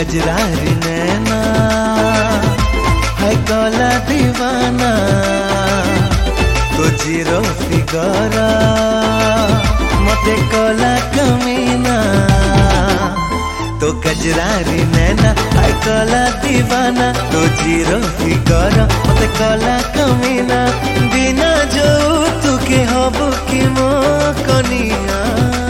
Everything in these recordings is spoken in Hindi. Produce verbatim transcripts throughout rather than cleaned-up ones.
कजरारी नैना है कला दीवाना तो जीरो फिगर मते कला कमीना तो कजरारी नैना है कला दीवाना तो जीरो फिगर मते कला कमीना बिना जो तुके हबो कि मो कनिया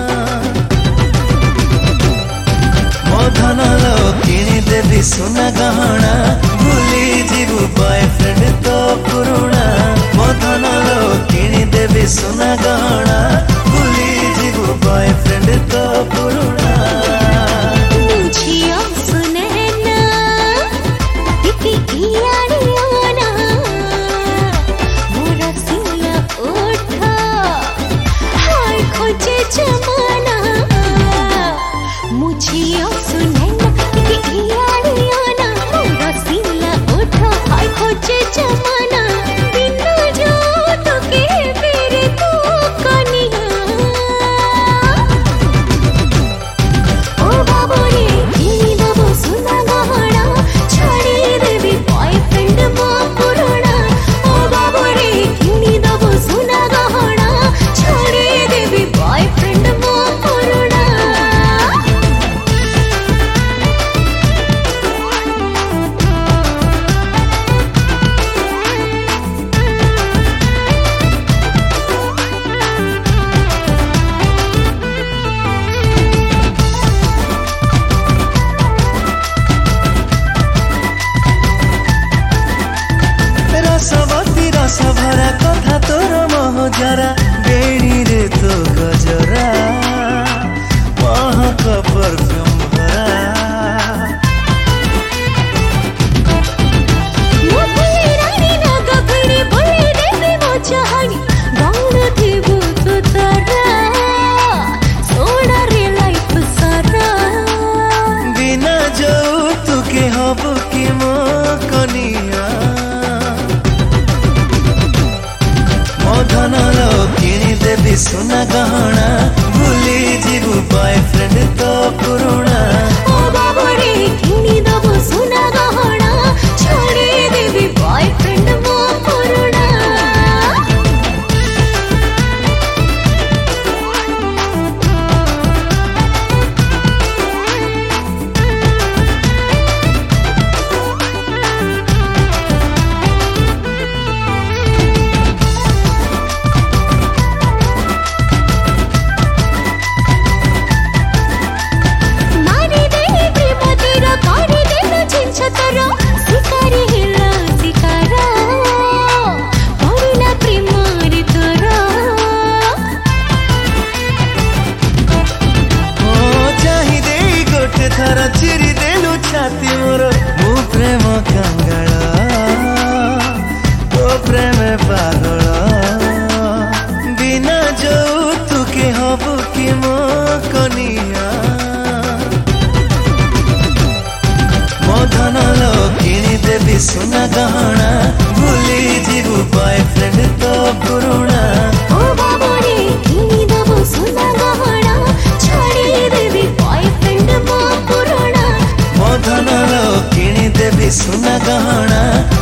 मो धन लो किणी देवी सुना गहना भूली जीवु बॉयफ्रेंड तो पुरुणा मो धन लो किणी देवी सुना गहना भूली जीवु बॉयफ्रेंड तो पुरुणा मुझियो सुनैना इति इयाड़ियाना मोरा सिला उठा हाय खोजे जमाना मुझियो सुनैना इति इयाड़ियाना मोरा सिला उठा हाय खोजे जमाना बिना जो तोके मेरे तो कनिया ओ बाबू रे किनी दबो सुना गहना छाड़ी देवी बॉयफ्रेंड मो पुराना ओ बाबू रे किनी दबो सुना गहना छाड़ी देवी बॉयफ्रेंड मो पुराना रसवती रस भरा कथा तोर महजरा बेणी रे तो गजरा महक परफ्यूम भरा मुझे रानी ना गगड़ी बोले देवी वो चाहनी गौर देवो तो तारा सोना रे लाइफ सारा बिना जो तुके हबो कि मो कनिया मो धन लो किणी देवी सुना गहना भूली जीवु बॉयफ्रेंड तो पुरुणा ओ बाबू रे किनी दबो सुना गहना छाड़ी देवी बॉयफ्रेंड मो पुराना मारी देवी प्रेमतिर करी देनु छिन्छतर शिकारी हेला शिकारा परिला प्रेमरी तर ओ चाही दे गोटे थर चिरी देलु छाती मोर मु प्रेम कंगाल तो प्रेम पागल बिना जो तुके हबो कि मो कनिया मो धन लो किणी देवी सुना गहना भूली जीवु बॉयफ्रेंड तो पुरुणा ओ बाबू रे किनी दबो सुना गहना छाड़ी देवी बॉयफ्रेंड मो पुराना मो धन लो किणी देवी सुना गहना